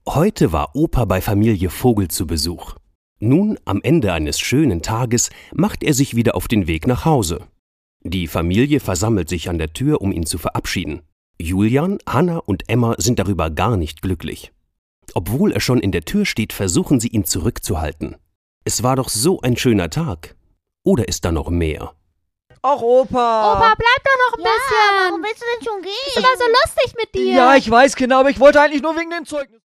Heute war Opa bei Familie Vogel zu Besuch. Nun, am Ende eines schönen Tages, macht er sich wieder auf den Weg nach Hause. Die Familie versammelt sich an der Tür, um ihn zu verabschieden. Julian, Hanna und Emma sind darüber gar nicht glücklich. Obwohl er schon in der Tür steht, versuchen sie, ihn zurückzuhalten. Es war doch so ein schöner Tag. Oder ist da noch mehr? Ach, Opa! Opa, bleib doch noch ein bisschen! Warum willst du denn schon gehen? Ist immer so lustig mit dir! Ja, ich weiß, Kinder, aber ich wollte eigentlich nur wegen den Zeugnissen.